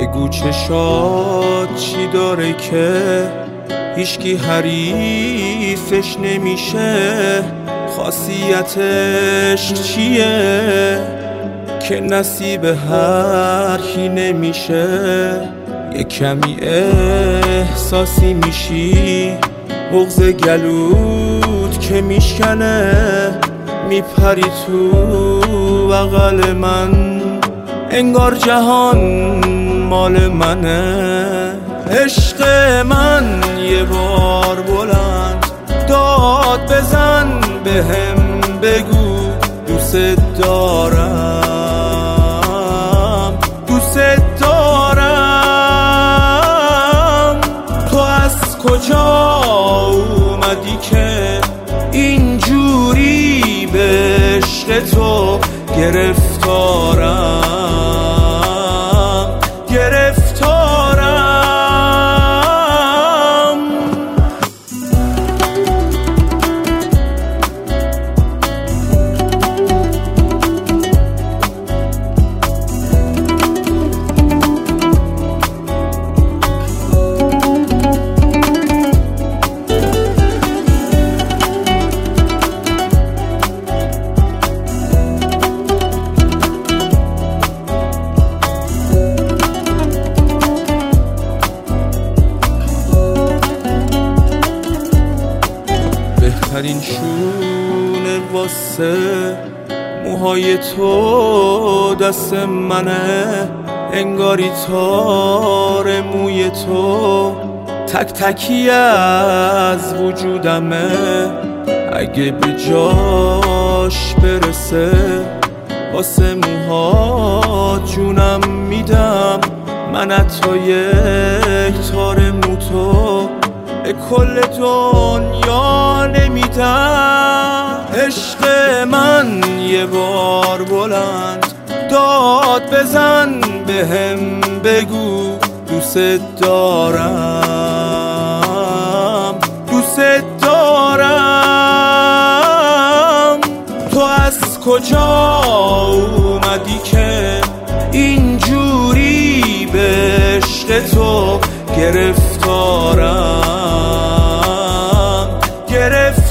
بگو چشات چی داره که هیچکی حریفش نمیشه، خاصیتش چیه که نصیب هر کی نمیشه. یه کمی احساسی میشی، بغض گلوت که میشکنه، میپری تو بغل من، انگار جهان مال منه. عشق من یه بار بلند داد بزن، بهم بگو دوست دارم، دوست دارم. تو از کجا اومدی که اینجوری به عشق تو گرفتارم، گرفتارم. بهترین شونه واسه موهای تو دست منه، انگاری تار موی تو تک تکی از وجودمه. اگه به جاش برسه واسه موها جونم میدم، من حتی یک تار مو تو به کل دنیا نمیدم. عشق من یه بار بلند داد بزن، بهم بگو دوست دارم، دوست دارم. تو از کجا اومدی که اینجوری به عشق تو گرفتارم، گرفتارم.